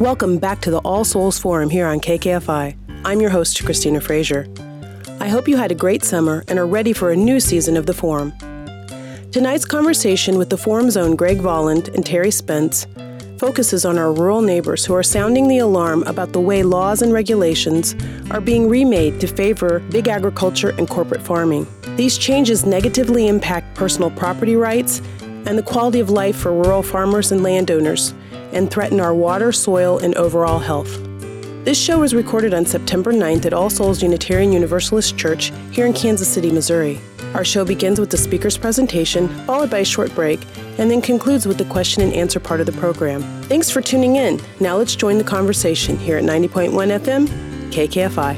Welcome back to the All Souls Forum here on KKFI. I'm your host, Christina Frazier. I hope you had a great summer and are ready for a new season of the Forum. Tonight's conversation with the Forum's own Greg Volland and Terry Spence focuses on our rural neighbors who are sounding the alarm about the way laws and regulations are being remade to favor big agriculture and corporate farming. These changes negatively impact personal property rights and the quality of life for rural farmers and landowners, and threaten our water, soil, and overall health. This show was recorded on September 9th at All Souls Unitarian Universalist Church here in Kansas City, Missouri. Our show begins with the speaker's presentation, followed by a short break, and then concludes with the question and answer part of the program. Thanks for tuning in. Now let's join the conversation here at 90.1 FM, KKFI.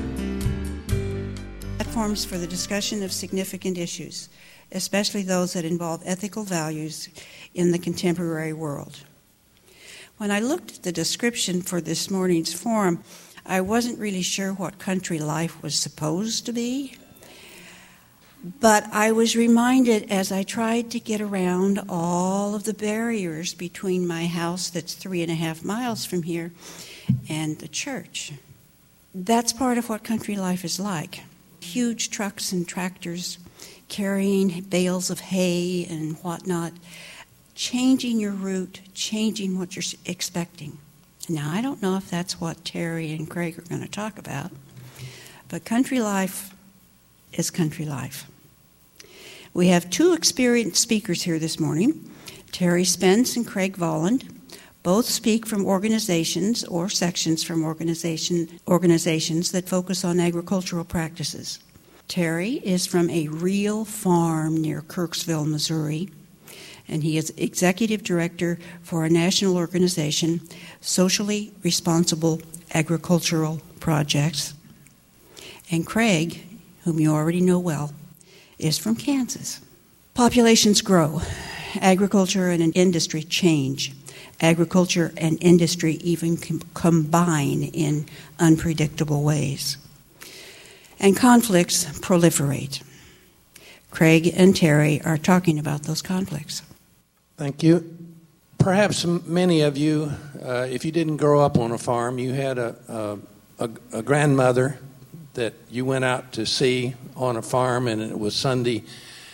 Platforms for the discussion of significant issues, especially those that involve ethical values in the contemporary world. When I looked at the description for this morning's forum, I wasn't really sure what country life was supposed to be. But I was reminded as I tried to get around all of the barriers between my house that's 3.5 miles from here and the church. That's part of what country life is like. Huge trucks and tractors carrying bales of hay and whatnot, changing your route, changing what you're expecting. Now, I don't know if that's what Terry and Craig are going to talk about, but country life is country life. We have two experienced speakers here this morning, Terry Spence and Craig Volland. Both speak from organizations or sections from organizations that focus on agricultural practices. Terry is from a real farm near Kirksville, Missouri, and he is executive director for a national organization, Socially Responsible Agricultural Projects. And Craig, whom you already know well, is from Kansas. Populations grow. Agriculture and industry change. Agriculture and industry even combine in unpredictable ways. And conflicts proliferate. Craig and Terry are talking about those conflicts. Thank you. Perhaps many of you, if you didn't grow up on a farm, you had a grandmother that you went out to see on a farm, and it was Sunday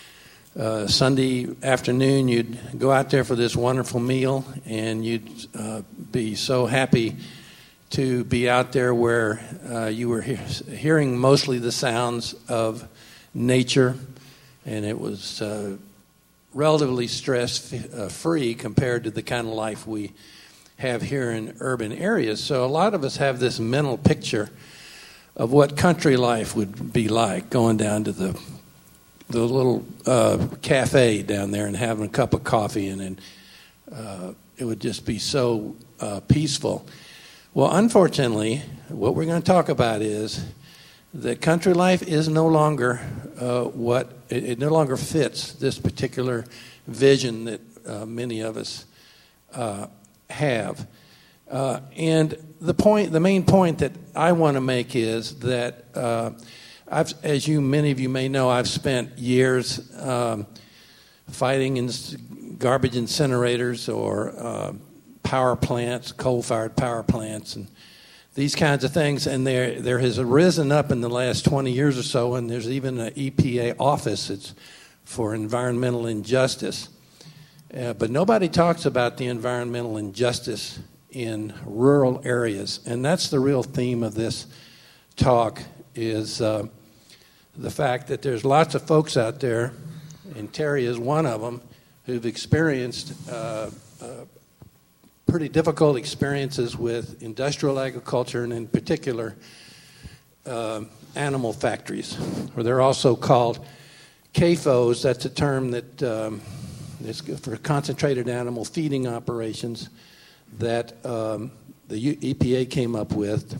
afternoon. You'd go out there for this wonderful meal, and you'd be so happy to be out there where you were hearing mostly the sounds of nature, and it was relatively stress-free compared to the kind of life we have here in urban areas. So a lot of us have this mental picture of what country life would be like, going down to the little cafe down there and having a cup of coffee, and then it would just be so peaceful. Well, unfortunately, what we're going to talk about is that country life is no longer it no longer fits this particular vision that many of us have. And the main point that I want to make is that as many of you may know, I've spent years fighting in garbage incinerators or power plants, coal-fired power plants, and these kinds of things. And there has arisen up in the last 20 years or so, and there's even an EPA office. It's for environmental injustice. But nobody talks about the environmental injustice in rural areas. And that's the real theme of this talk, is the fact that there's lots of folks out there, and Terry is one of them, who've experienced pretty difficult experiences with industrial agriculture, and in particular animal factories, or they're also called CAFOs. That's a term that is for concentrated animal feeding operations that the EPA came up with.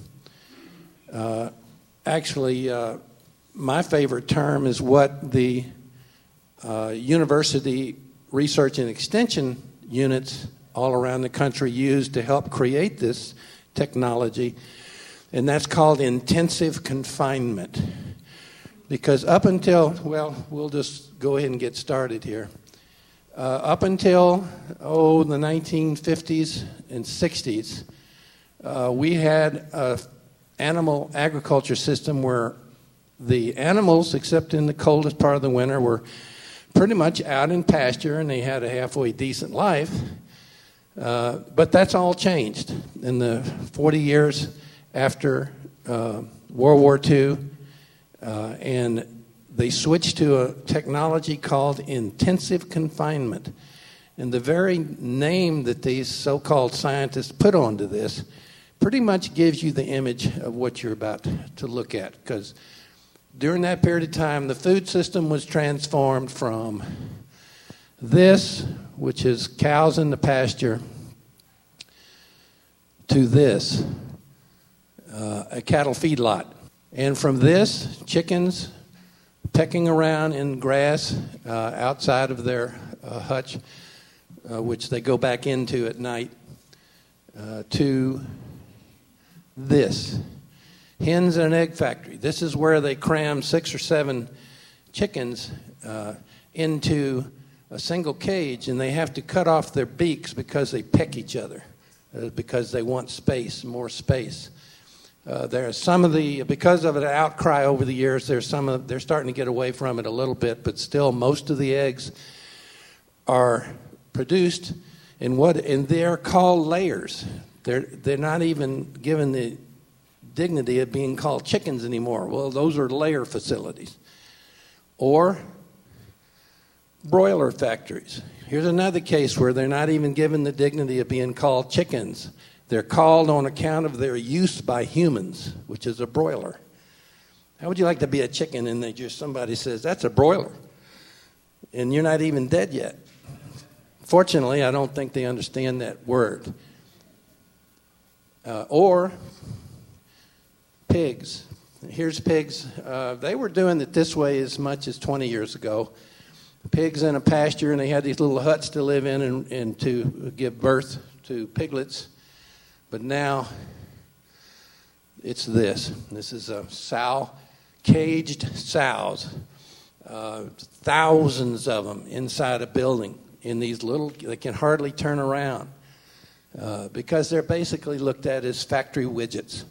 My favorite term is what the university research and extension units all around the country use to help create this technology, and that's called intensive confinement. Because up until, we'll just go ahead and get started here. Up until, the 1950s and 60s, we had an animal agriculture system where the animals, except in the coldest part of the winter, were pretty much out in pasture, and they had a halfway decent life. But that's all changed in the 40 years after World War II, and they switched to a technology called intensive confinement. And the very name that these so-called scientists put onto this pretty much gives you the image of what you're about to look at, because during that period of time, the food system was transformed from this, which is cows in the pasture, to this, a cattle feedlot. And from this, chickens pecking around in grass outside of their hutch, which they go back into at night, to this, hens in an egg factory. This is where they cram 6 or 7 chickens into a single cage, and they have to cut off their beaks because they peck each other, because they want space, more space. There's some of the, because of an outcry over the years, they're starting to get away from it a little bit, but still most of the eggs are produced and they're called layers. They're not even given the dignity of being called chickens anymore. Well, those are layer facilities. Or broiler factories. Here's another case where they're not even given the dignity of being called chickens. They're called on account of their use by humans, which is a broiler. How would you like to be a chicken and somebody says, that's a broiler, and you're not even dead yet? Fortunately, I don't think they understand that word. Or pigs. Here's pigs. They were doing it this way as much as 20 years ago. Pigs in a pasture, and they had these little huts to live in and to give birth to piglets. But now it's this. This is a sow, caged sows, thousands of them inside a building in these little, they can hardly turn around because they're basically looked at as factory widgets.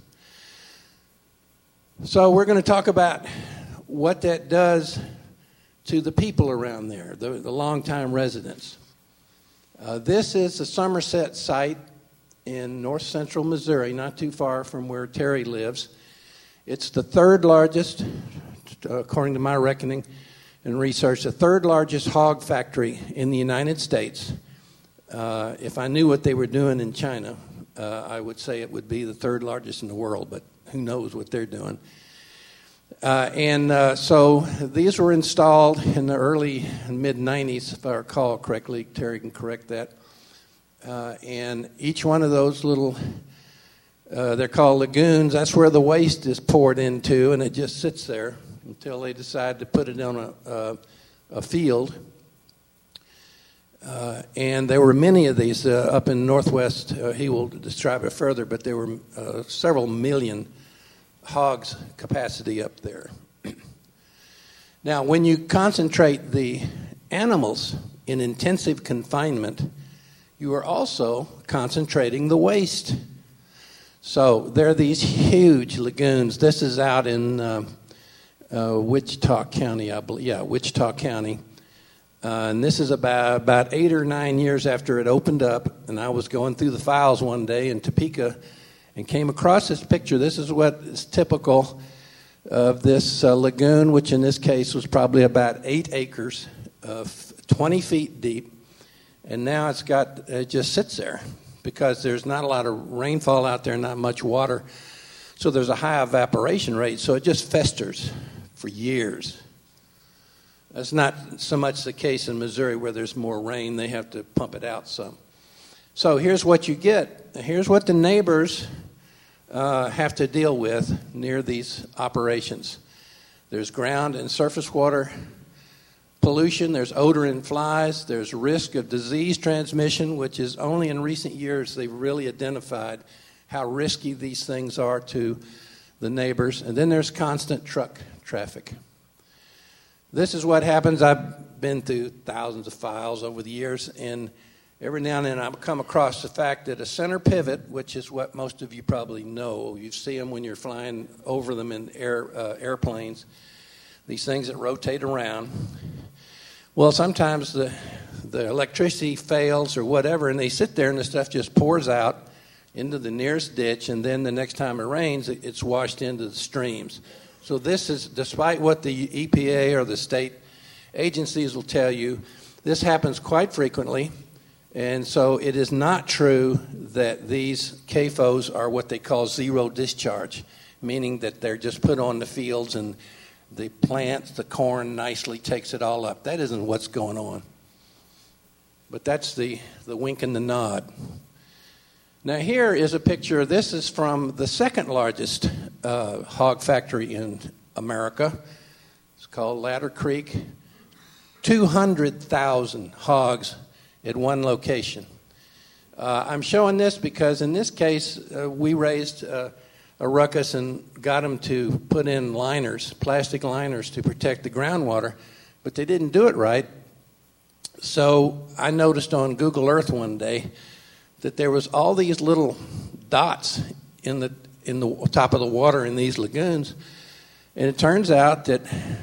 So we're going to talk about what that does to the people around there, the longtime residents. This is the Somerset site in north central Missouri, not too far from where Terry lives. It's the third largest, according to my reckoning and research, the third largest hog factory in the United States. If I knew what they were doing in China, I would say it would be the third largest in the world, but who knows what they're doing. So these were installed in the early and mid-'90s, if I recall correctly. Terry can correct that. And each one of those little, they're called lagoons, that's where the waste is poured into, and it just sits there until they decide to put it on a field. And there were many of these up in Northwest. He will describe it further, but there were several million hogs capacity up there. Now, when you concentrate the animals in intensive confinement, you are also concentrating the waste. So there are these huge lagoons. This is out in Wichita County, I believe. Yeah, Wichita County. And this is about 8 or 9 years after it opened up. And I was going through the files one day in Topeka and came across this picture. This is what is typical of this lagoon, which in this case was probably about 8 acres, 20 feet deep. And now it just sits there because there's not a lot of rainfall out there, not much water. So there's a high evaporation rate, so it just festers for years. That's not so much the case in Missouri where there's more rain. They have to pump it out some. So here's what you get. Here's what the neighbors have to deal with near these operations. There's ground and surface water pollution. There's odor and flies. There's risk of disease transmission, which is only in recent years they've really identified how risky these things are to the neighbors. And then there's constant truck traffic. This is what happens. I've been through thousands of files over the years, and every now and then I come across the fact that a center pivot, which is what most of you probably know, you see them when you're flying over them in airplanes, these things that rotate around. Well, sometimes the electricity fails or whatever, and they sit there and the stuff just pours out into the nearest ditch, and then the next time it rains, it's washed into the streams. So this is, despite what the EPA or the state agencies will tell you, this happens quite frequently, and so it is not true that these CAFOs are what they call zero discharge, meaning that they're just put on the fields and the plants, the corn, nicely takes it all up. That isn't what's going on. But that's the wink and the nod. Now here is a picture. This is from the second largest hog factory in America. It's called Ladder Creek. 200,000 hogs at one location. I'm showing this because in this case we raised a ruckus and got them to put in liners, plastic liners to protect the groundwater, but they didn't do it right. So I noticed on Google Earth one day that there was all these little dots in the top of the water in these lagoons, and it turns out that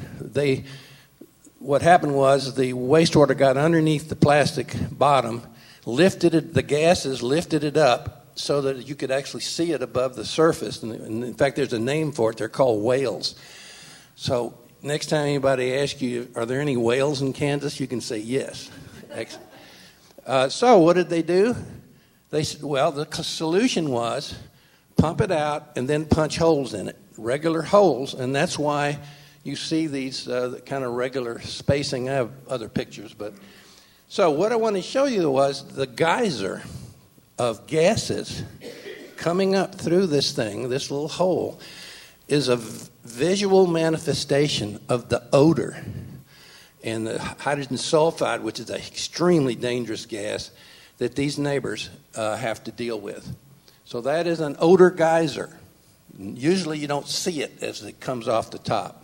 what happened was the wastewater got underneath the plastic bottom, the gases lifted it up so that you could actually see it above the surface. And in fact, there's a name for it. They're called whales. So next time anybody asks you, are there any whales in Kansas, you can say yes. So what did they do? The solution was pump it out and then punch holes in it, regular holes, and that's why you see these kind of regular spacing. I have other pictures, but so what I want to show you was the geyser of gases coming up through this thing, this little hole, is a visual manifestation of the odor and the hydrogen sulfide, which is an extremely dangerous gas that these neighbors have to deal with. So that is an odor geyser. Usually you don't see it as it comes off the top.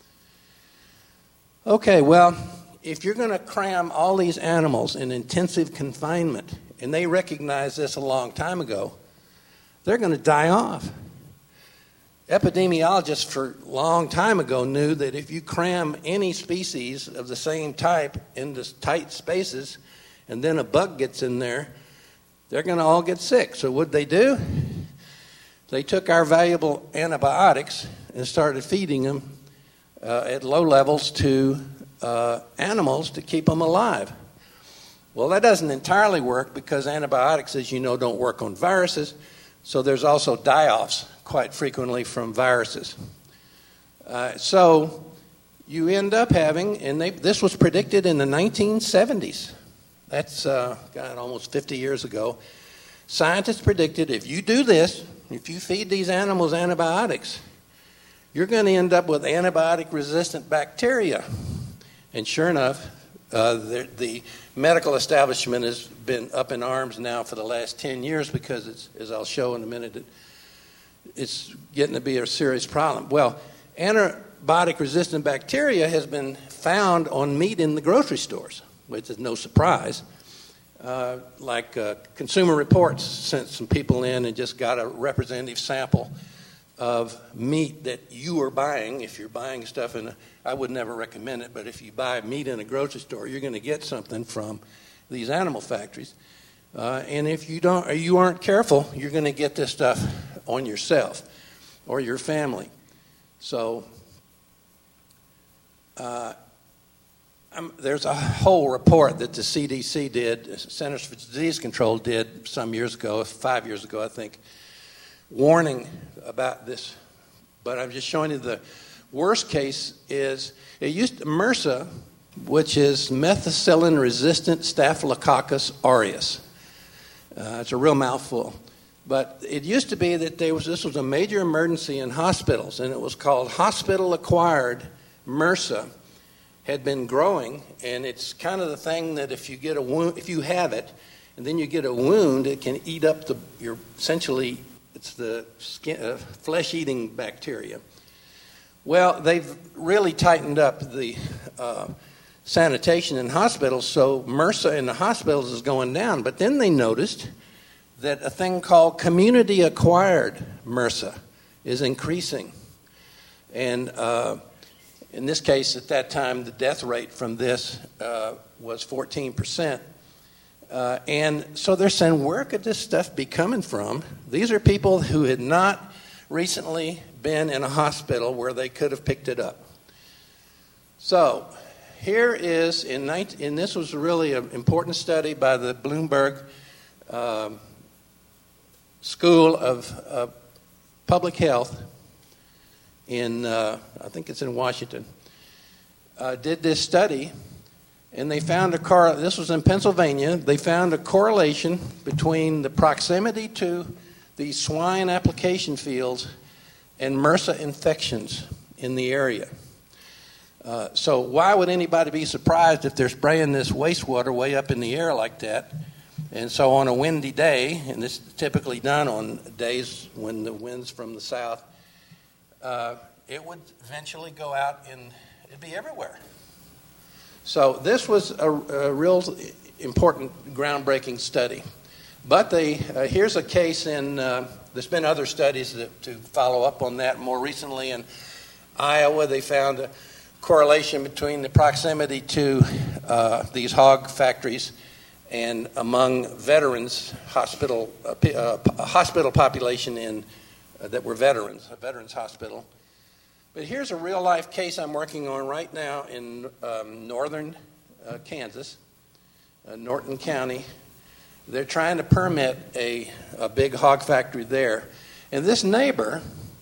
Okay, well, if you're going to cram all these animals in intensive confinement, and they recognized this a long time ago, they're going to die off. Epidemiologists for a long time ago knew that if you cram any species of the same type into tight spaces, and then a bug gets in there, they're going to all get sick. So what'd they do? They took our valuable antibiotics and started feeding them at low levels to animals to keep them alive. Well, that doesn't entirely work because antibiotics, as you know, don't work on viruses. So there's also die-offs quite frequently from viruses. So you end up having, and this was predicted in the 1970s. That's almost 50 years ago. Scientists predicted if you do this, if you feed these animals antibiotics, you're going to end up with antibiotic-resistant bacteria. And sure enough, the medical establishment has been up in arms now for the last 10 years because, it's, as I'll show in a minute, it's getting to be a serious problem. Well, antibiotic-resistant bacteria has been found on meat in the grocery stores, which is no surprise. Consumer Reports sent some people in and just got a representative sample of meat that you are buying. If you're buying stuff I would never recommend it, but if you buy meat in a grocery store, you're going to get something from these animal factories. And if you aren't careful, you're going to get this stuff on yourself or your family. So there's a whole report that the CDC did, Centers for Disease Control did some years ago, 5 years ago, I think, warning about this. But I'm just showing you the worst case is MRSA, which is methicillin-resistant Staphylococcus aureus. It's a real mouthful. But it used to be that this was a major emergency in hospitals, and it was called hospital-acquired MRSA. Had been growing, and it's kind of the thing that if you get a wound, if you have it, and then you get a wound, it can eat up essentially it's the flesh-eating bacteria. Well, they've really tightened up the sanitation in hospitals, so MRSA in the hospitals is going down. But then they noticed that a thing called community-acquired MRSA is increasing. And in this case, at that time, the death rate from this was 14%. And so they're saying, where could this stuff be coming from? These are people who had not recently been in a hospital where they could have picked it up. So here is, and this was really an important study by the Bloomberg School of Public Health in, I think it's in Washington, did this study, and they found this was in Pennsylvania, they found a correlation between the proximity to the swine application fields and MRSA infections in the area. So why would anybody be surprised if they're spraying this wastewater way up in the air like that? And so on a windy day, and this is typically done on days when the wind's from the south, it would eventually go out and it'd be everywhere. So this was a real important, groundbreaking study. But here's a case in, there's been other studies to follow up on that. More recently in Iowa, they found a correlation between the proximity to these hog factories and among veterans, hospital population that were veterans, a veterans hospital. But here's a real-life case I'm working on right now in northern Kansas, Norton County. They're trying to permit a big hog factory there. And this neighbor,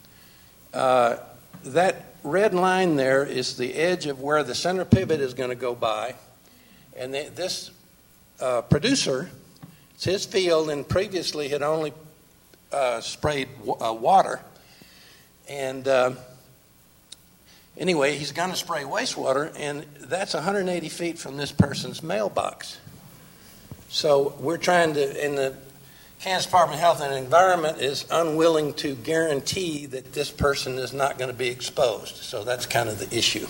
that red line there is the edge of where the center pivot is going to go by. And this producer, it's his field, and previously had only sprayed water. And anyway, he's going to spray wastewater, and that's 180 feet from this person's mailbox. So we're trying to, and the Kansas Department of Health and Environment is unwilling to guarantee that this person is not going to be exposed. So that's kind of the issue.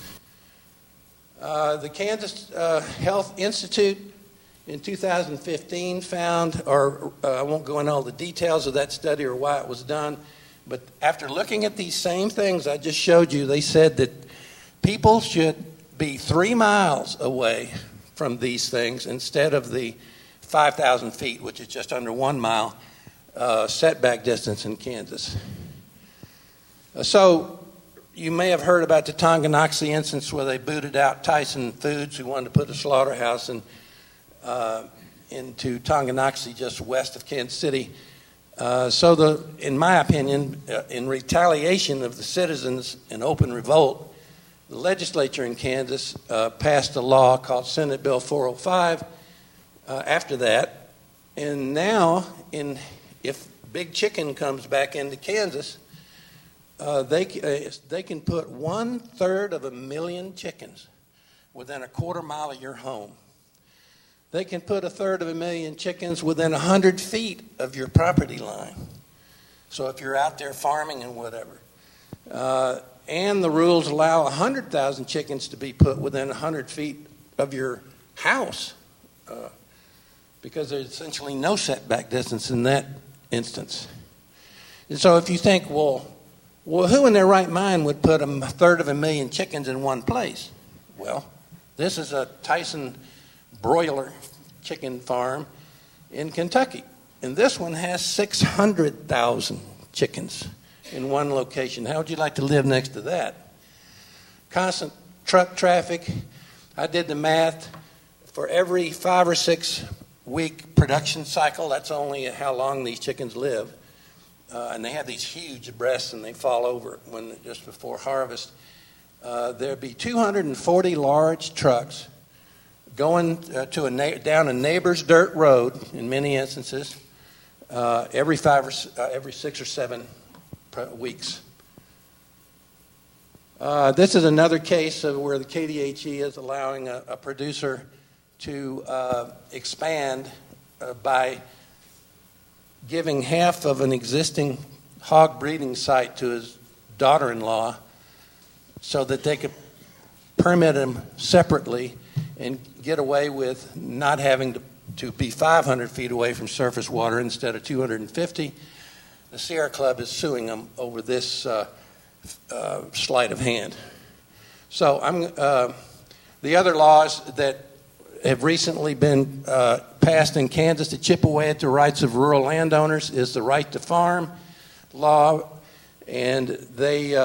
The Kansas Health Institute in 2015 found, I won't go into all the details of that study or why it was done, but after looking at these same things I just showed you, they said that people should be 3 miles away from these things instead of the 5,000 feet, which is just under 1 mile setback distance in Kansas. So you may have heard about the Tonganoxie instance where they booted out Tyson Foods, who wanted to put a slaughterhouse into Tonganoxie, just west of Kansas City. In my opinion, in retaliation of the citizens in open revolt, the legislature in Kansas passed a law called Senate Bill 405 after that. And now, if Big Chicken comes back into Kansas, they can put 1/3 of a million chickens within a quarter mile of your home. They can put 1/3 of a million chickens within 100 feet of your property line. So if you're out there farming and whatever. And the rules allow 100,000 chickens to be put within 100 feet of your house because there's essentially no setback distance in that instance. And so if you think, well, who in their right mind would put 1/3 of a million chickens in one place? Well, this is a Tyson broiler chicken farm in Kentucky. And this one has 600,000 chickens in one location. How would you like to live next to that? Constant truck traffic. I did the math. For every 5 or 6 week production cycle, that's only how long these chickens live. And they have these huge breasts and they fall over just before harvest. There'd be 240 large trucks going down a neighbor's dirt road in many instances every 6 or 7 weeks. This is another case of where the KDHE is allowing a producer to expand by giving half of an existing hog breeding site to his daughter-in-law so that they could permit them separately and get away with not having to be 500 feet away from surface water instead of 250. The Sierra Club is suing them over this sleight of hand. So the other laws that have recently been passed in Kansas to chip away at the rights of rural landowners is the right to farm law, and they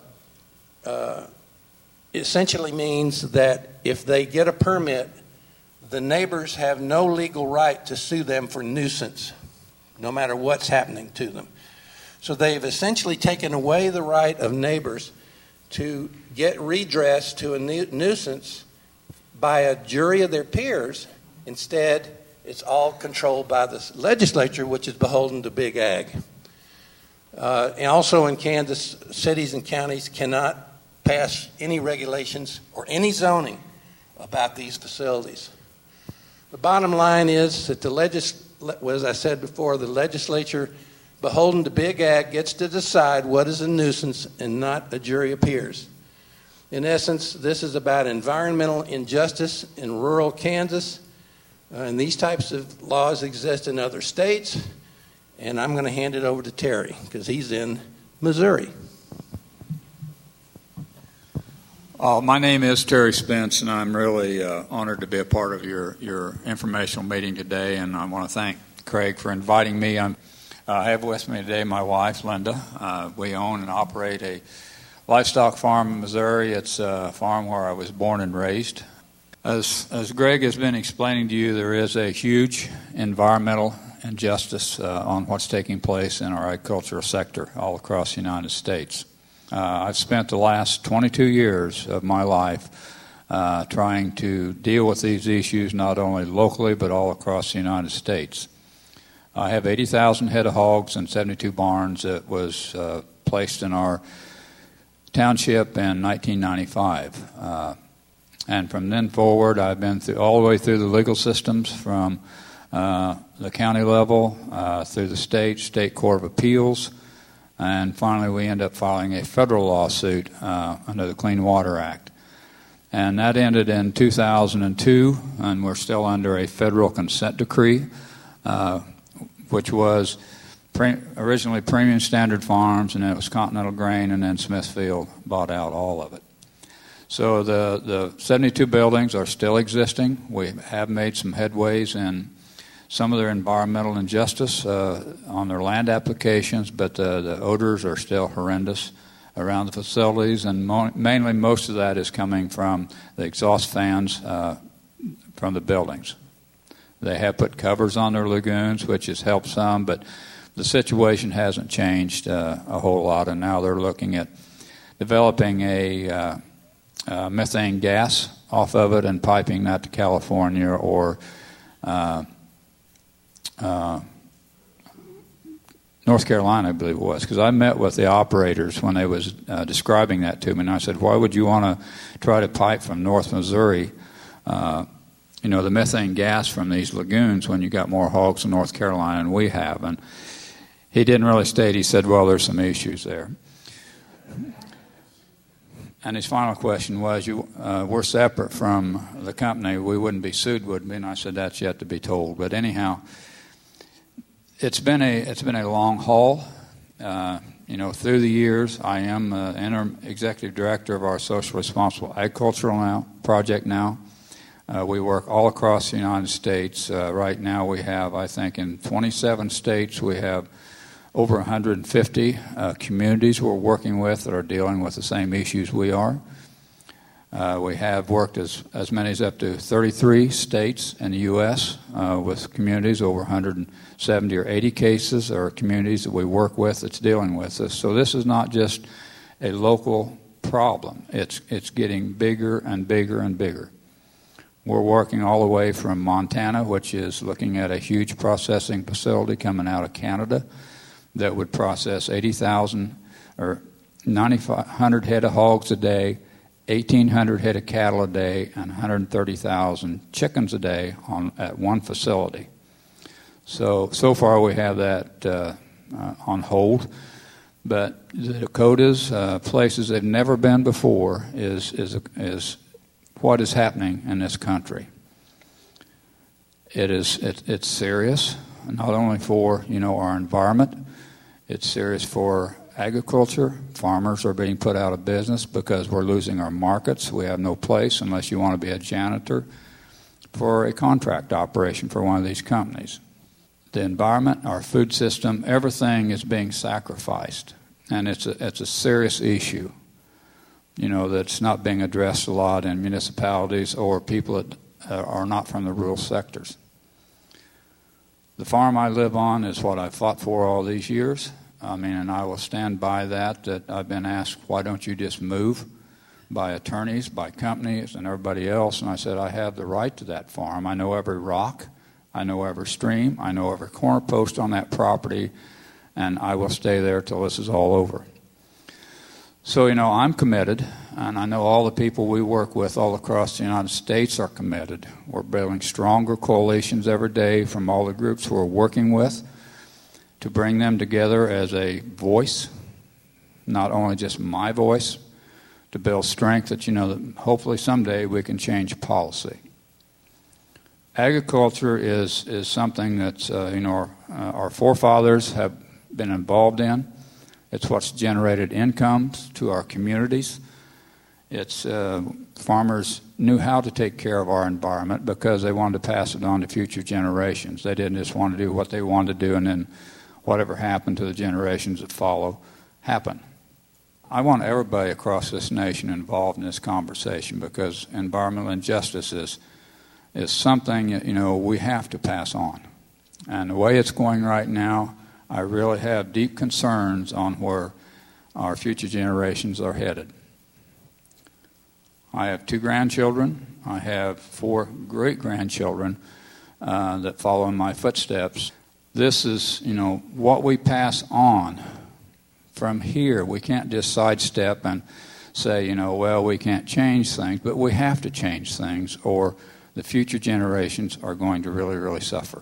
essentially means that if they get a permit, the neighbors have no legal right to sue them for nuisance, no matter what's happening to them. So they've essentially taken away the right of neighbors to get redress to a nuisance by a jury of their peers. Instead, it's all controlled by the legislature, which is beholden to Big Ag. And also in Kansas, cities and counties cannot pass any regulations or any zoning about these facilities. The bottom line is that as I said before, the legislature, beholden to Big Ag, gets to decide what is a nuisance and not a jury of peers. In essence, this is about environmental injustice in rural Kansas, and these types of laws exist in other states, and I'm going to hand it over to Terry because he's in Missouri. My name is Terry Spence, and I'm really honored to be a part of your informational meeting today, and I want to thank Craig for inviting me. I have with me today my wife, Linda. We own and operate a livestock farm in Missouri. It's a farm where I was born and raised. As Greg has been explaining to you, there is a huge environmental injustice on what's taking place in our agricultural sector all across the United States. I've spent the last 22 years of my life trying to deal with these issues not only locally but all across the United States. I have 80,000 head of hogs and 72 barns that was placed in our township in 1995. And from then forward, I've been all the way through the legal systems from the county level, through the state Court of Appeals, and finally we end up filing a federal lawsuit under the Clean Water Act. And that ended in 2002, and we're still under a federal consent decree, which was originally Premium Standard Farms, and then it was Continental Grain, and then Smithfield bought out all of it. So the 72 buildings are still existing. We have made some headways in some of their environmental injustice on their land applications, but the odors are still horrendous around the facilities, and mainly most of that is coming from the exhaust fans from the buildings. They have put covers on their lagoons, which has helped some, but the situation hasn't changed a whole lot, and now they're looking at developing a methane gas off of it and piping that to California or North Carolina, I believe it was, because I met with the operators when they was describing that to me, and I said, why would you want to try to pipe from North Missouri, the methane gas from these lagoons when you got more hogs in North Carolina than we have? And he didn't really state. He said, well, there's some issues there. And his final question was, we're separate from the company. We wouldn't be sued, would we? And I said, that's yet to be told. But anyhow, it's been a long haul. Through the years, I am interim executive director of our Social Responsible Agricultural Project now. We work all across the United States. Right now we have, I think, in 27 states, we have over 150 communities we're working with that are dealing with the same issues we are. We have worked as many as up to 33 states in the U.S. With communities, over 170 or 80 cases or communities that we work with that's dealing with this. So this is not just a local problem. It's getting bigger and bigger and bigger. We're working all the way from Montana, which is looking at a huge processing facility coming out of Canada that would process 80,000 or 9,500 head of hogs a day, 1,800 head of cattle a day, and 130,000 chickens a day at one facility. So far we have that on hold. But the Dakotas, places they've never been before, is what is happening in this country. It's serious, not only for our environment. It's serious for agriculture. Farmers are being put out of business because we're losing our markets. We have no place unless you want to be a janitor for a contract operation for one of these companies. The environment, our food system, everything is being sacrificed, and it's a serious issue. That's not being addressed a lot in municipalities or people that are not from the rural sectors. The farm I live on is what I've fought for all these years. And I will stand by that I've been asked, why don't you just move by attorneys, by companies, and everybody else? And I said, I have the right to that farm. I know every rock. I know every stream. I know every corner post on that property, and I will stay there till this is all over. So, I'm committed, and I know all the people we work with all across the United States are committed. We're building stronger coalitions every day from all the groups we're working with to bring them together as a voice, not only just my voice, to build strength that, that hopefully someday we can change policy. Agriculture is something that, our forefathers have been involved in. It's what's generated incomes to our communities. It's farmers knew how to take care of our environment because they wanted to pass it on to future generations. They didn't just want to do what they wanted to do and then whatever happened to the generations that follow happen. I want everybody across this nation involved in this conversation because environmental injustice is something we have to pass on. And the way it's going right now, I really have deep concerns on where our future generations are headed. I have 2 grandchildren. I have 4 great-grandchildren that follow in my footsteps. This is, what we pass on from here. We can't just sidestep and say, we can't change things, but we have to change things or the future generations are going to really, really suffer.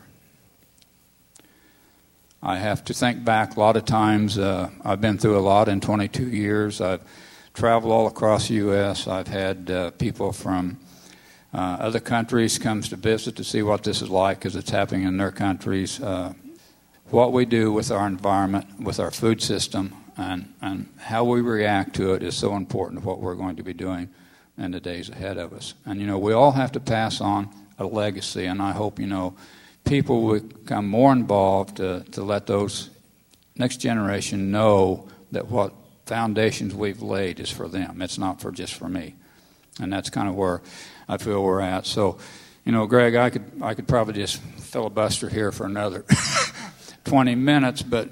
I have to think back a lot of times. I've been through a lot in 22 years. I've traveled all across the U.S. I've had people from other countries come to visit to see what this is like because it's happening in their countries. What we do with our environment, with our food system, and how we react to it is so important to what we're going to be doing in the days ahead of us. And, we all have to pass on a legacy, and I hope, people will become more involved to let those next generation know that what foundations we've laid is for them. It's not just for me. And that's kind of where I feel we're at. So, Greg, I could probably just filibuster here for another 20 minutes, but,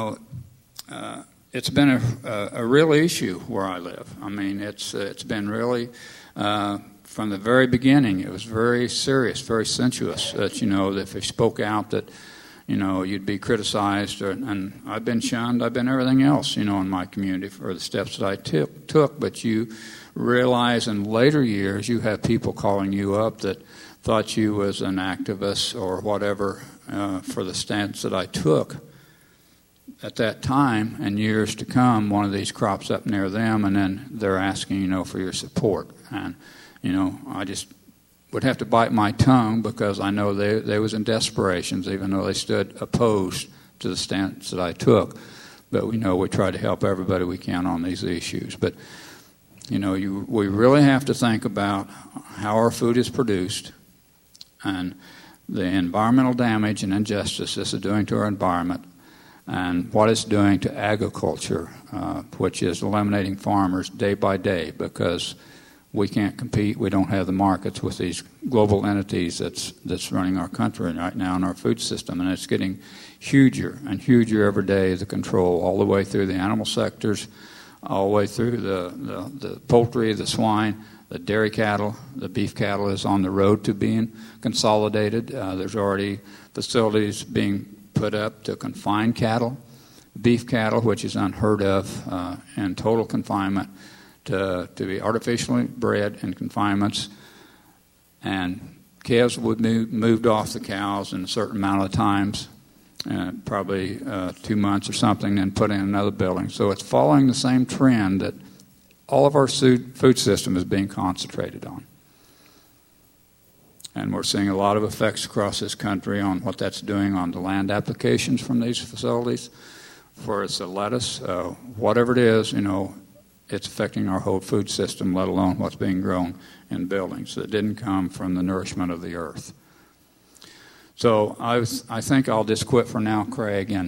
it's been a real issue where I live. It's been really... from the very beginning, it was very serious, very sensuous that, that if you spoke out that, you'd be criticized. And I've been shunned. I've been everything else, in my community for the steps that I took. But you realize in later years you have people calling you up that thought you was an activist or whatever for the stance that I took. At that time, and years to come, one of these crops up near them, and then they're asking, for your support. And I just would have to bite my tongue because I know they was in desperations, even though they stood opposed to the stance that I took. But we try to help everybody we can on these issues. But, we really have to think about how our food is produced and the environmental damage and injustice this is doing to our environment and what it's doing to agriculture, which is eliminating farmers day by day because we can't compete. We don't have the markets with these global entities that's running our country right now in our food system, and it's getting huger and huger every day, the control, all the way through the animal sectors, all the way through the poultry, the swine, the dairy cattle. The beef cattle is on the road to being consolidated. There's already facilities being put up to confine cattle, beef cattle, which is unheard of in total confinement, to be artificially bred in confinements, and calves would be moved off the cows in a certain amount of times, probably 2 months or something, then put in another building. So it's following the same trend that all of our food system is being concentrated on. And we're seeing a lot of effects across this country on what that's doing on the land applications from these facilities. For it's the lettuce, whatever it is, it's affecting our whole food system, let alone what's being grown in buildings that didn't come from the nourishment of the earth. So I think I'll just quit for now, Craig, and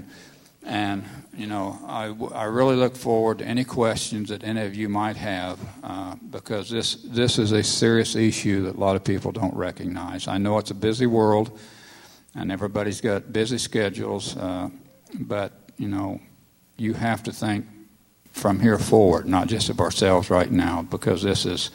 I really look forward to any questions that any of you might have, because this is a serious issue that a lot of people don't recognize. I know it's a busy world, and everybody's got busy schedules, but you have to think from here forward, not just of ourselves right now, because this is,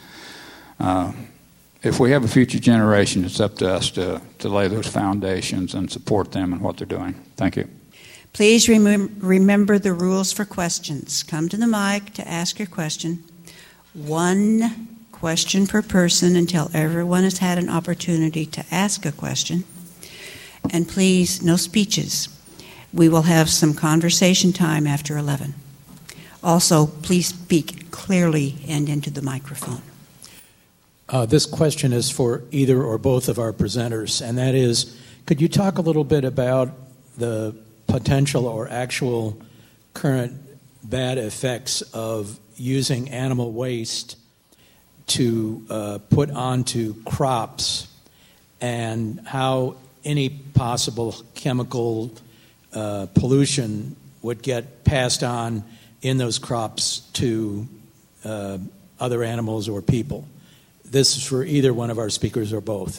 if we have a future generation, it's up to us to lay those foundations and support them in what they're doing. Thank you. Please remember the rules for questions. Come to the mic to ask your question. 1 question per person until everyone has had an opportunity to ask a question. And please, no speeches. We will have some conversation time after 11. Also, please speak clearly and into the microphone. This question is for either or both of our presenters, and that is, could you talk a little bit about the potential or actual current bad effects of using animal waste to put onto crops, and how any possible chemical pollution would get passed on in those crops to other animals or people? This is for either one of our speakers or both.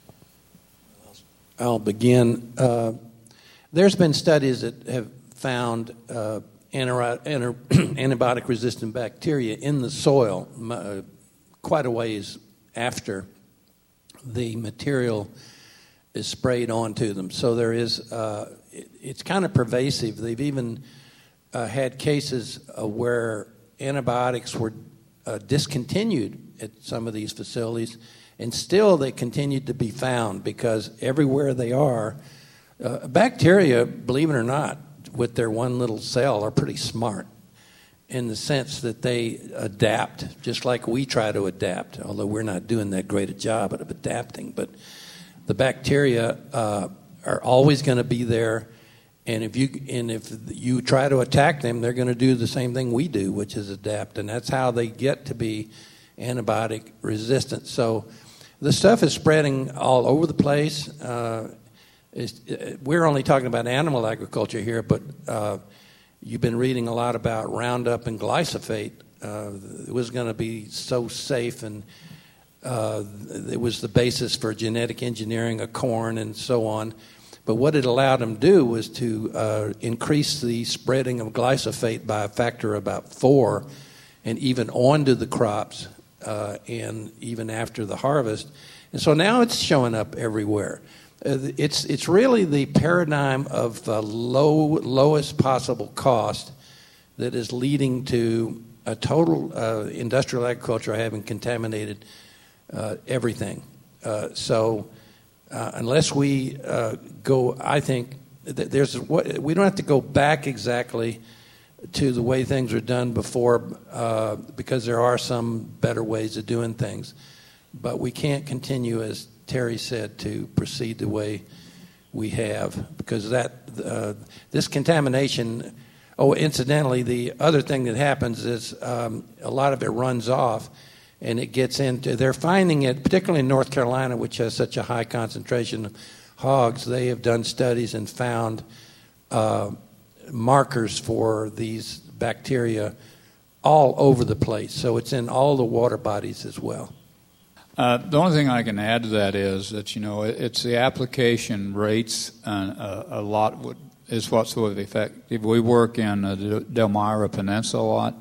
I'll begin. There's been studies that have found antibiotic-resistant bacteria in the soil quite a ways after the material is sprayed onto them. So there is, it's kind of pervasive. They've even had cases where antibiotics were discontinued at some of these facilities, and still they continued to be found because everywhere they are, bacteria, believe it or not, with their one little cell are pretty smart in the sense that they adapt, just like we try to adapt, although we're not doing that great a job of adapting. But the bacteria are always going to be there, and if you try to attack them, they're going to do the same thing we do, which is adapt, and that's how they get to be antibiotic resistant. So the stuff is spreading all over the place. We're only talking about animal agriculture here, but you've been reading a lot about Roundup and glyphosate. It was going to be so safe, and it was the basis for genetic engineering of corn and so on. But what it allowed them to do was to increase the spreading of glyphosate by a factor of about 4, and even onto the crops, and even after the harvest. And so now it's showing up everywhere. It's really the paradigm of lowest possible cost that is leading to a total industrial agriculture having contaminated everything. So unless we go, I think we don't have to go back exactly to the way things were done before, because there are some better ways of doing things. But we can't continue, as Terry said, to proceed the way we have, because this contamination. Oh, incidentally, the other thing that happens is a lot of it runs off, and it gets into. They're finding it, particularly in North Carolina, which has such a high concentration of hogs. They have done studies and found markers for these bacteria all over the place. So it's in all the water bodies as well. The only thing I can add to that is that, it's the application rates, a lot is what's sort of effective. We work in the Delmira Peninsula a lot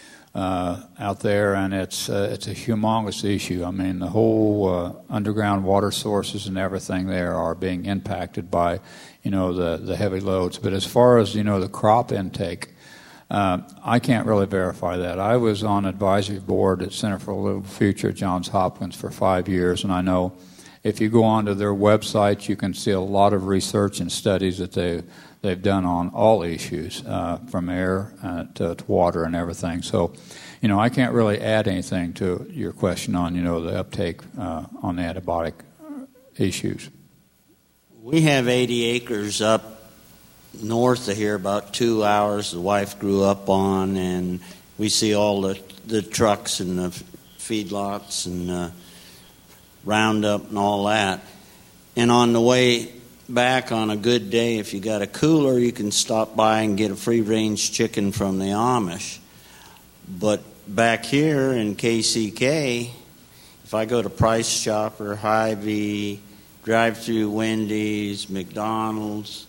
out there, and it's a humongous issue. I mean, the whole underground water sources and everything there are being impacted by, the heavy loads. But as far as, the crop intake, I can't really verify that. I was on advisory board at Center for a Livable Future at Johns Hopkins for 5 years, and I know if you go onto their website, you can see a lot of research and studies that they've done on all issues, from air to water and everything. So, I can't really add anything to your question on, the uptake on the antibiotic issues? We have 80 acres up north of here, about 2 hours the wife grew up on, and we see all the trucks and the feedlots and Roundup and all that. And on the way back on a good day, if you got a cooler, you can stop by and get a free-range chicken from the Amish. But back here in KCK, if I go to Price Chopper, Hy-Vee, drive through Wendy's, McDonald's,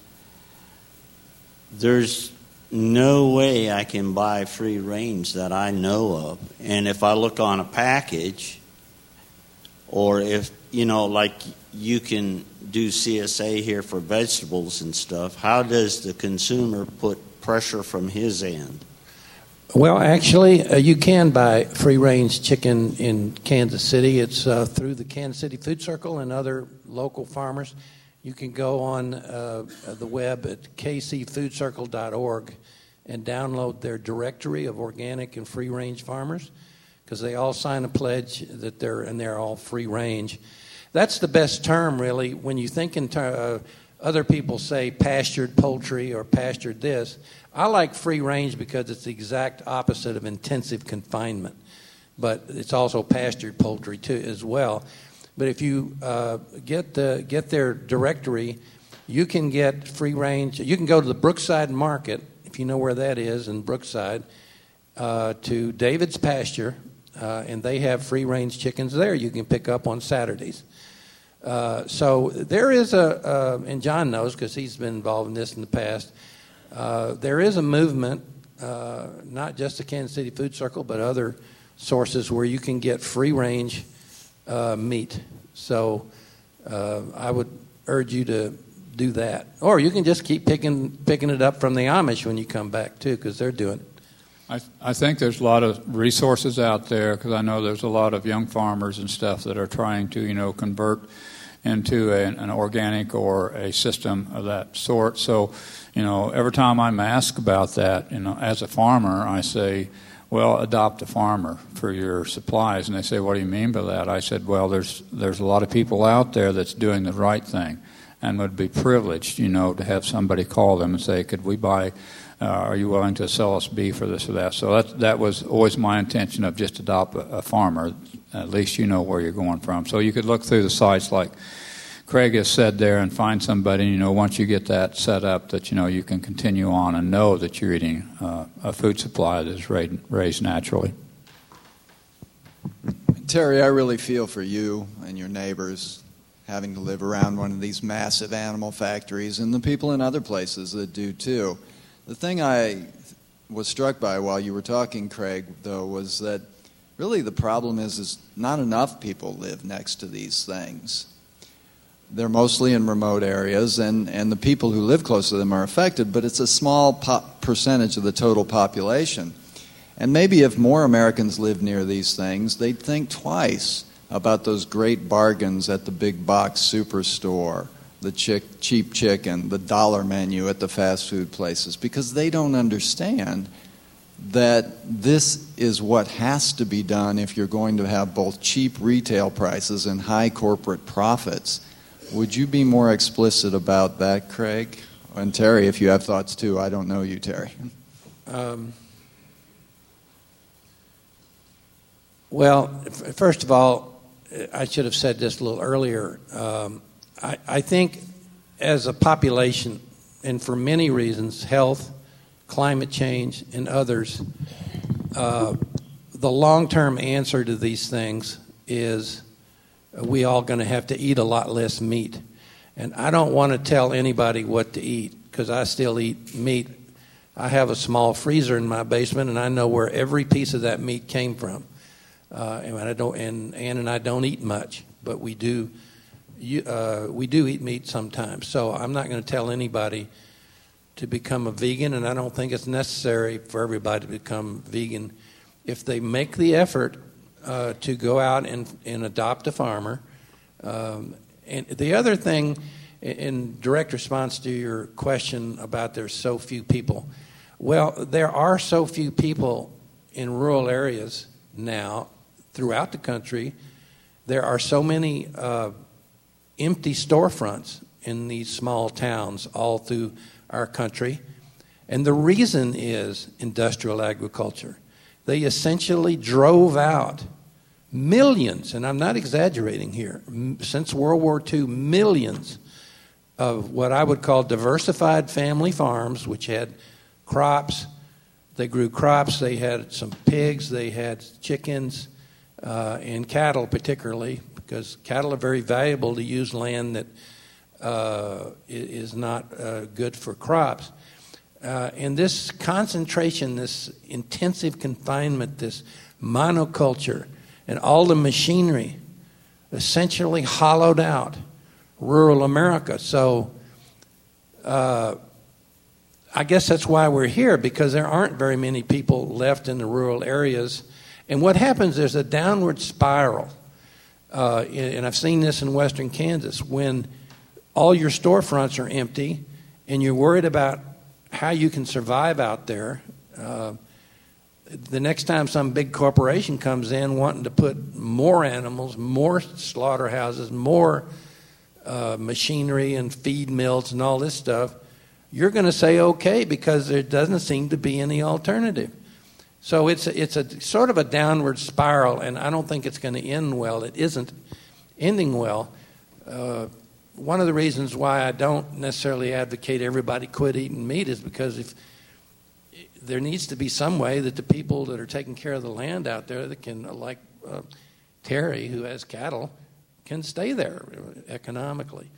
there's no way I can buy free range that I know of. And if I look on a package, or if, like you can do CSA here for vegetables and stuff, how does the consumer put pressure from his end? Well, actually, you can buy free-range chicken in Kansas City. It's through the Kansas City Food Circle and other local farmers. You can go on the web at kcfoodcircle.org and download their directory of organic and free-range farmers, because they all sign a pledge that they're all free-range. That's the best term, really, when you think in other people say pastured poultry or pastured this. I like free range because it's the exact opposite of intensive confinement, but it's also pastured poultry too as well. But if you get their directory, you can get free range. You can go to the Brookside Market, if you know where that is in Brookside, to David's Pasture, and they have free range chickens there you can pick up on Saturdays. So there is and John knows because he's been involved in this in the past, there is a movement, not just the Kansas City Food Circle, but other sources where you can get free-range meat. So I would urge you to do that. Or you can just keep picking it up from the Amish when you come back, too, because they're doing it. I think there's a lot of resources out there, because I know there's a lot of young farmers and stuff that are trying to, convert into an organic or a system of that sort. So, every time I'm asked about that, as a farmer, I say, well, adopt a farmer for your supplies. And they say, what do you mean by that? I said, well, there's a lot of people out there that's doing the right thing and would be privileged, to have somebody call them and say, could we buy, are you willing to sell us beef or this or that? So that was always my intention, of just adopt a farmer. At least you know where you're going from. So you could look through the sites like Craig has said there and find somebody, once you get that set up, that, you can continue on and know that you're eating a food supply that is raised naturally. Terry, I really feel for you and your neighbors having to live around one of these massive animal factories, and the people in other places that do too. The thing I was struck by while you were talking, Craig, though, was that really the problem is not enough people live next to these things. They're mostly in remote areas, and the people who live close to them are affected, but it's a small percentage of the total population. And maybe if more Americans lived near these things, they'd think twice about those great bargains at the big box superstore, the cheap chicken, the dollar menu at the fast food places, because they don't understand that this is what has to be done if you're going to have both cheap retail prices and high corporate profits. Would you be more explicit about that, Craig? And Terry, if you have thoughts too. I don't know you, Terry. Well, first of all, I should have said this a little earlier. I think as a population, and for many reasons, health, climate change, and others, the long-term answer to these things is we all going to have to eat a lot less meat. And I don't want to tell anybody what to eat, because I still eat meat. I have a small freezer in my basement, and I know where every piece of that meat came from. And Ann and I don't eat much, but we do eat meat sometimes. So I'm not going to tell anybody to become a vegan, and I don't think it's necessary for everybody to become vegan. If they make the effort to go out and adopt a farmer. And the other thing, in direct response to your question about there's so few people, well, there are so few people in rural areas now throughout the country. There are so many empty storefronts in these small towns all through our country. And the reason is industrial agriculture. They essentially drove out millions, and I'm not exaggerating here, since World War II, millions of what I would call diversified family farms, which had crops. They grew crops, they had some pigs, they had chickens, and cattle particularly, because cattle are very valuable to use land that is not good for crops. And this concentration, this intensive confinement, this monoculture, and all the machinery essentially hollowed out rural America. So I guess that's why we're here, because there aren't very many people left in the rural areas. And what happens, there's a downward spiral. And I've seen this in western Kansas. When all your storefronts are empty and you're worried about how you can survive out there, the next time some big corporation comes in wanting to put more animals, more slaughterhouses, more machinery and feed mills and all this stuff, you're going to say okay, because there doesn't seem to be any alternative. So it's a sort of a downward spiral, and I don't think it's going to end well. It isn't ending well. One of the reasons why I don't necessarily advocate everybody quit eating meat is because if there needs to be some way that the people that are taking care of the land out there that can, like Terry, who has cattle, can stay there economically.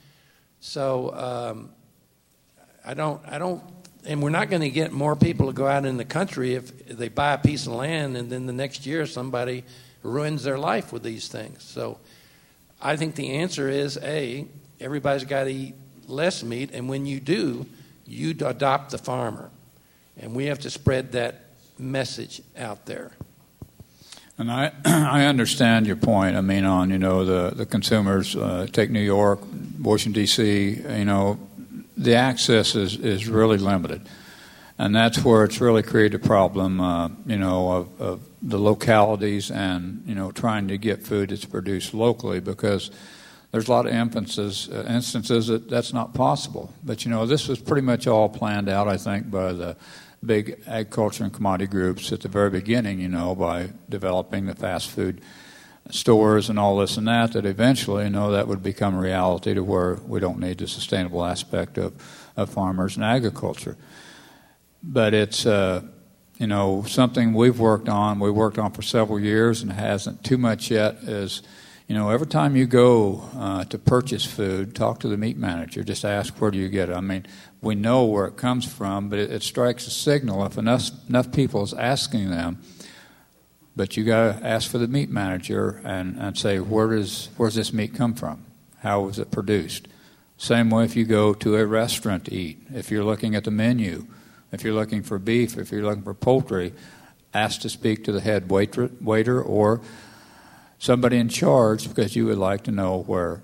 So I don't, and we're not going to get more people to go out in the country if they buy a piece of land and then the next year somebody ruins their life with these things. So I think the answer is, everybody's got to eat less meat, and when you do, you adopt the farmer. And we have to spread that message out there. And I understand your point. I mean, on the consumers. Take New York, Washington D.C. The access is really limited, and that's where it's really created a problem. Of the localities and trying to get food that's produced locally, because there's a lot of instances that that's not possible. But this was pretty much all planned out, I think, by the big agriculture and commodity groups at the very beginning, by developing the fast food stores and all this and that eventually, that would become a reality to where we don't need the sustainable aspect of farmers and agriculture. But it's, something we've worked on for several years, and it hasn't too much yet, is, every time you go to purchase food, talk to the meat manager. Just ask, where do you get it? I mean, we know where it comes from, but it strikes a signal if enough people is asking them. But you got to ask for the meat manager and say, where's this meat come from? How was it produced? Same way if you go to a restaurant to eat. If you're looking at the menu, if you're looking for beef, if you're looking for poultry, ask to speak to the head waiter or somebody in charge, because you would like to know where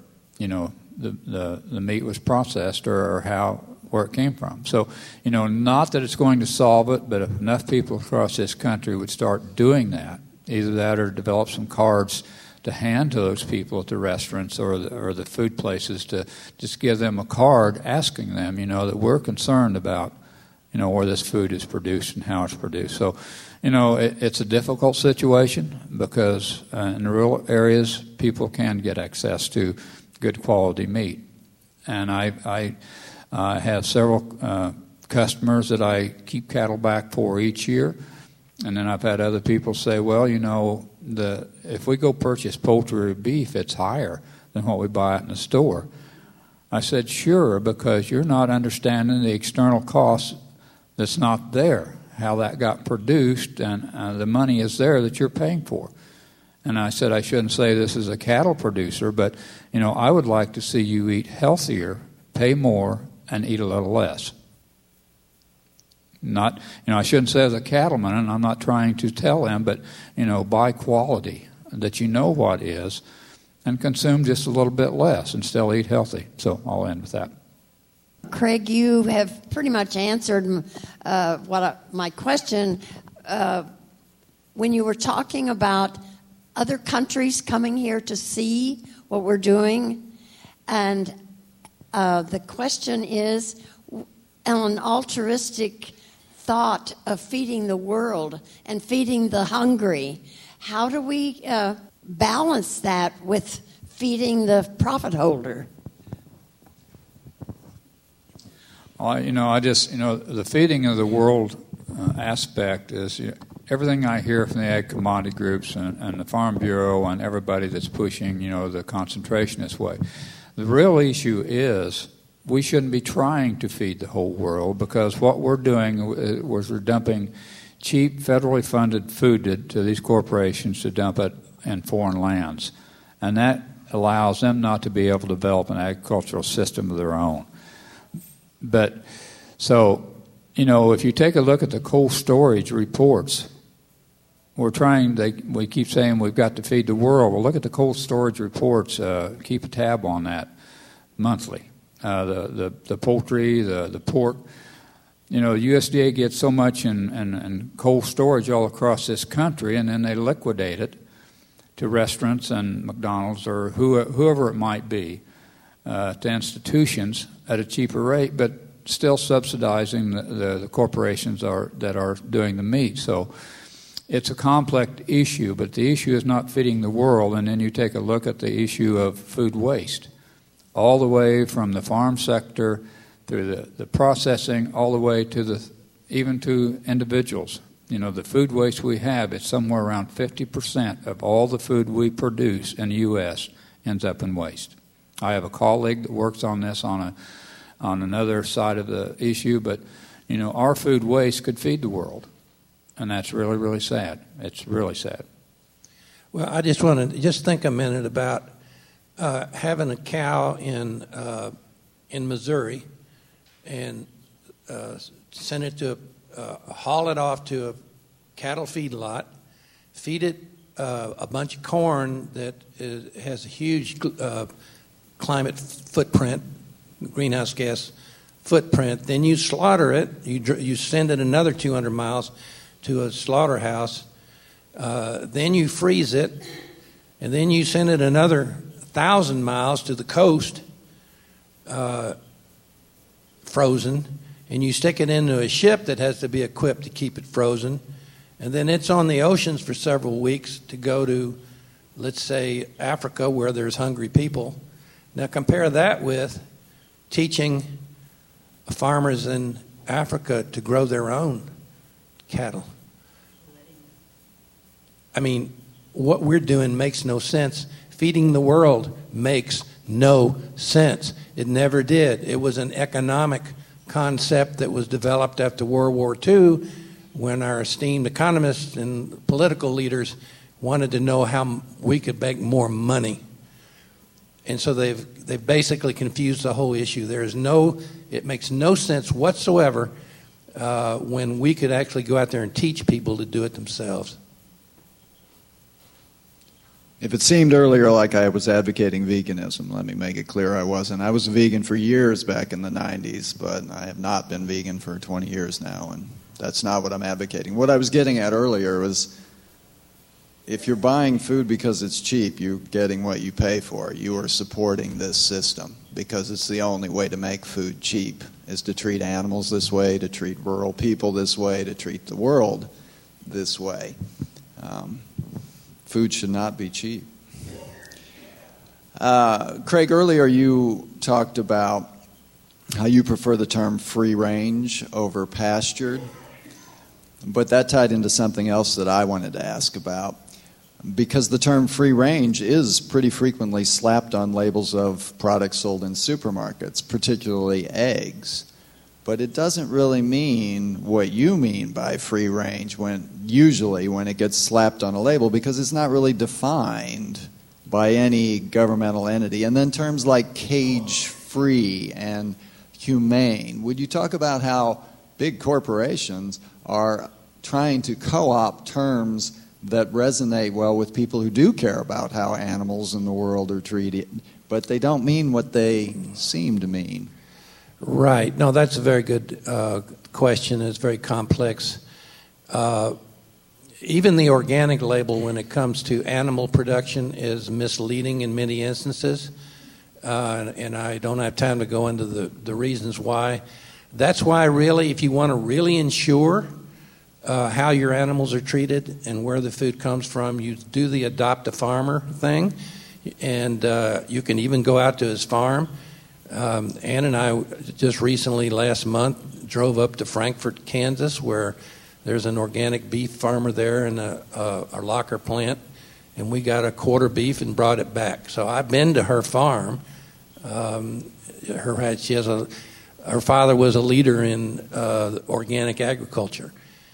the meat was processed or where it came from. So, not that it's going to solve it, but if enough people across this country would start doing that, either that or develop some cards to hand to those people at the restaurants or the food places, to just give them a card asking them, that we're concerned about, where this food is produced and how it's produced. So, it's a difficult situation, because in the rural areas, people can get access to good quality meat. And I have several customers that I keep cattle back for each year. And then I've had other people say, well, if we go purchase poultry or beef, it's higher than what we buy it in the store. I said, sure, because you're not understanding the external costs that's not there, how that got produced, and the money is there that you're paying for. And I said, I shouldn't say this as a cattle producer, but, I would like to see you eat healthier, pay more, and eat a little less. Not, I shouldn't say as a cattleman, and I'm not trying to tell them, but, buy quality that you know what is, and consume just a little bit less and still eat healthy. So I'll end with that. Craig, you have pretty much answered my question when you were talking about other countries coming here to see what we're doing. And the question is, an altruistic thought of feeding the world and feeding the hungry, how do we balance that with feeding the profit holder? The feeding of the world aspect is everything I hear from the ag commodity groups and the Farm Bureau and everybody that's pushing, the concentration this way. The real issue is we shouldn't be trying to feed the whole world, because what we're doing was we're dumping cheap federally funded food to these corporations to dump it in foreign lands. And that allows them not to be able to develop an agricultural system of their own. But so, if you take a look at the cold storage reports, we keep saying we've got to feed the world. Well, look at the cold storage reports. Keep a tab on that monthly. The poultry, the pork. USDA gets so much in cold storage all across this country, and then they liquidate it to restaurants and McDonald's or whoever it might be, to institutions at a cheaper rate, but still subsidizing the corporations that are doing the meat. So it's a complex issue, but the issue is not feeding the world. And then you take a look at the issue of food waste, all the way from the farm sector through the processing, all the way to even to individuals. The food waste we have, it's somewhere around 50% of all the food we produce in the U.S. ends up in waste. I have a colleague that works on this on another side of the issue, but our food waste could feed the world, and that's really, really sad. It's really sad. Well, I just want to think a minute about having a cow in Missouri and send it to haul it off to a cattle feed lot, feed it a bunch of corn that has a huge climate footprint, greenhouse gas footprint. Then you slaughter it. You send it another 200 miles to a slaughterhouse. Then you freeze it, and then you send it another 1,000 miles to the coast, frozen, and you stick it into a ship that has to be equipped to keep it frozen, and then it's on the oceans for several weeks to go to, let's say, Africa, where there's hungry people. Now compare that with teaching farmers in Africa to grow their own cattle. I mean, what we're doing makes no sense. Feeding the world makes no sense. It never did. It was an economic concept that was developed after World War II, when our esteemed economists and political leaders wanted to know how we could make more money. And so they've basically confused the whole issue. It makes no sense whatsoever when we could actually go out there and teach people to do it themselves. If it seemed earlier like I was advocating veganism, let me make it clear I wasn't. I was a vegan for years back in the 90s, but I have not been vegan for 20 years now, and that's not what I'm advocating. What I was getting at earlier was, if you're buying food because it's cheap, you're getting what you pay for. You are supporting this system because it's the only way to make food cheap, is to treat animals this way, to treat rural people this way, to treat the world this way. Food should not be cheap. Craig, earlier you talked about how you prefer the term free range over pastured, but that tied into something else that I wanted to ask about, because the term free range is pretty frequently slapped on labels of products sold in supermarkets, particularly eggs. But it doesn't really mean what you mean by free range usually when it gets slapped on a label, because it's not really defined by any governmental entity. And then terms like cage-free and humane. Would you talk about how big corporations are trying to co-opt terms that resonate well with people who do care about how animals in the world are treated, but they don't mean what they seem to mean? Right. No, that's a very good question. It's very complex. Even the organic label, when it comes to animal production, is misleading in many instances. and I don't have time to go into the reasons why. That's why, really, if you want to really ensure how your animals are treated and where the food comes from, you do the adopt a farmer thing, and you can even go out to his farm. Ann and I just recently, last month, drove up to Frankfort, Kansas, where there's an organic beef farmer there and a locker plant, and we got a quarter beef and brought it back. So I've been to her farm. Her father was a leader in organic agriculture.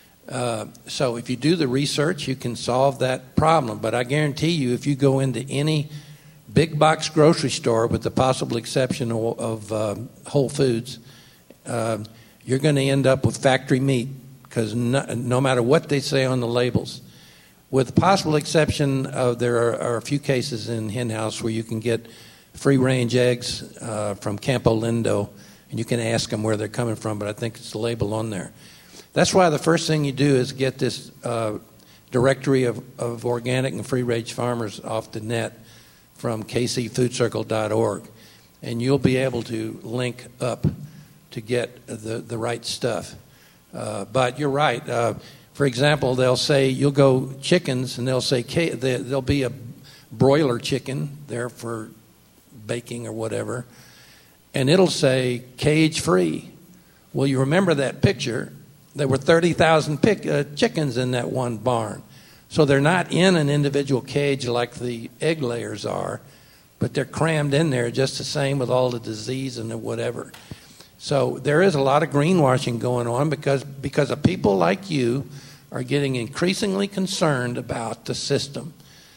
So if you do the research, you can solve that problem. But I guarantee you, if you go into any big box grocery store, with the possible exception of Whole Foods, you're going to end up with factory meat, because no matter what they say on the labels, with the possible exception of there are a few cases in Hen House where you can get free-range eggs from Campo Lindo, and you can ask them where they're coming from, but I think it's the label on there. That's why the first thing you do is get this directory of organic and free-range farmers off the net from kcfoodcircle.org, and you'll be able to link up to get the right stuff. But you're right. For example, they'll say, you'll go chickens, and they'll say there'll be a broiler chicken there for baking or whatever, and it'll say cage-free. Well, you remember that picture. There were 30,000 chickens in that one barn. So they're not in an individual cage like the egg layers are, but they're crammed in there just the same with all the disease and the whatever. So there is a lot of greenwashing going on because of people like you are getting increasingly concerned about the system.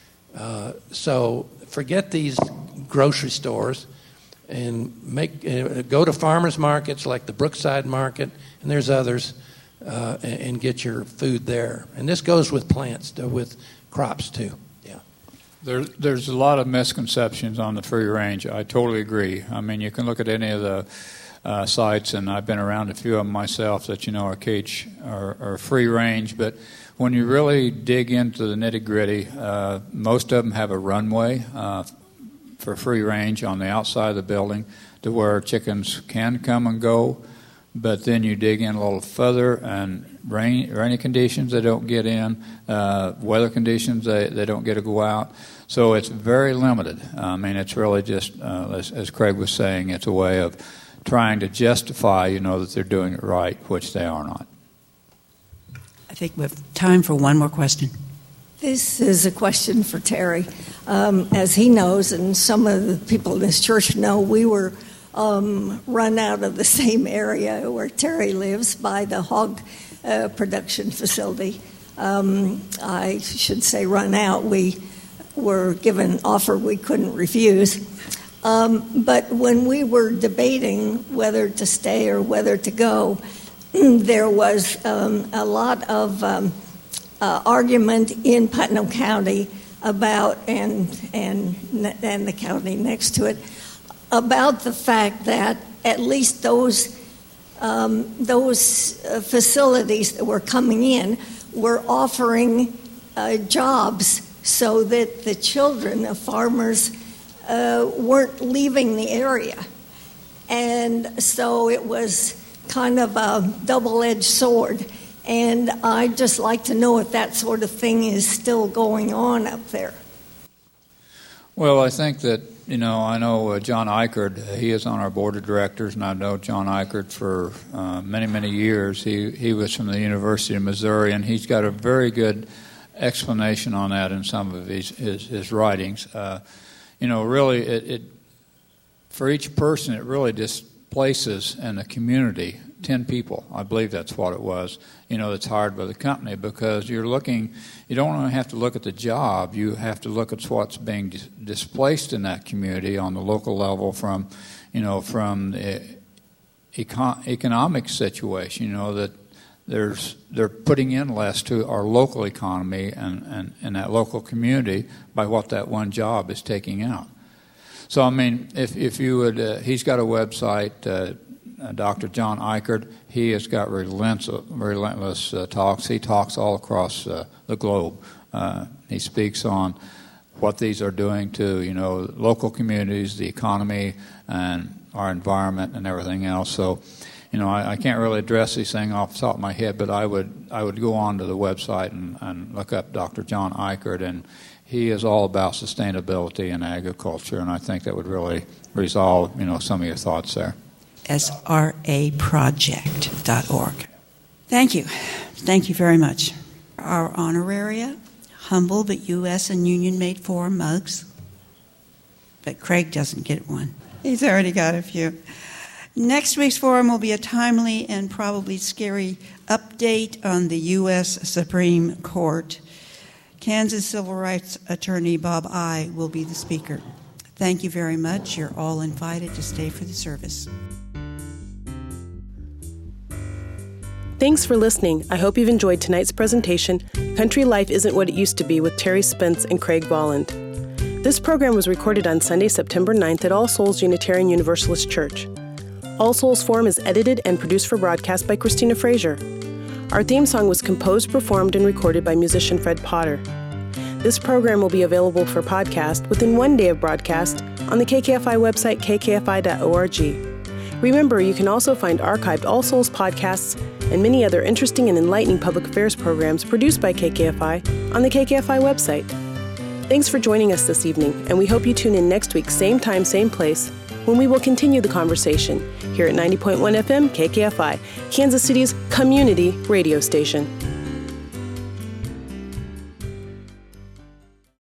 So forget these grocery stores and go to farmers markets like the Brookside Market, and there's others, and get your food there. And this goes with plants, with crops too. Yeah. There's a lot of misconceptions on the free range. I totally agree. I mean, you can look at any of the sites, and I've been around a few of them myself that are cage or free range. But when you really dig into the nitty gritty, most of them have a runway for free range on the outside of the building to where chickens can come and go. But then you dig in a little further, and rainy conditions they don't get in, weather conditions they don't get to go out. So it's very limited. I mean, it's really just, as Craig was saying, it's a way of trying to justify, that they're doing it right, which they are not. I think we have time for one more question. This is a question for Terry. As he knows, and some of the people in this church know, we were run out of the same area where Terry lives by the hog production facility. I should say run out. We were given an offer we couldn't refuse. But when we were debating whether to stay or whether to go, there was a lot of argument in Putnam County about, and the county next to it, about the fact that at least those facilities that were coming in were offering jobs so that the children of farmers weren't leaving the area. And so it was kind of a double-edged sword. And I'd just like to know if that sort of thing is still going on up there. Well, I think that, I know John Eichert, he is on our board of directors, and I've known John Eichert for many, many years. He was from the University of Missouri, and he's got a very good explanation on that in some of his writings. Really, it for each person, it really displaces in the community 10 people. I believe that's what it was, that's hired by the company, because you don't only have to look at the job, you have to look at what's being displaced in that community on the local level from the economic situation, that they're putting in less to our local economy and that local community by what that one job is taking out. So, I mean, if you would, he's got a website, Dr. John Eichert. He has got relentless talks. He talks all across the globe. He speaks on what these are doing to, local communities, the economy, and our environment and everything else. So, I can't really address these things off the top of my head, but I would go on to the website and look up Dr. John Eichert, and he is all about sustainability in agriculture, and I think that would really resolve, some of your thoughts there. sraproject.org. Thank you. Thank you very much. Our honoraria, humble but U.S. and union-made forum mugs. But Craig doesn't get one. He's already got a few. Next week's forum will be a timely and probably scary update on the U.S. Supreme Court. Kansas Civil Rights Attorney Bob I. will be the speaker. Thank you very much. You're all invited to stay for the service. Thanks for listening. I hope you've enjoyed tonight's presentation, Country Life Isn't What It Used to Be, with Terry Spence and Craig Volland. This program was recorded on Sunday, September 9th at All Souls Unitarian Universalist Church. All Souls Forum is edited and produced for broadcast by Christina Frazier. Our theme song was composed, performed, and recorded by musician Fred Potter. This program will be available for podcast within 1 day of broadcast on the KKFI website, kkfi.org. Remember, you can also find archived All Souls podcasts and many other interesting and enlightening public affairs programs produced by KKFI on the KKFI website. Thanks for joining us this evening, and we hope you tune in next week, same time, same place, when we will continue the conversation here at 90.1 FM KKFI, Kansas City's community radio station.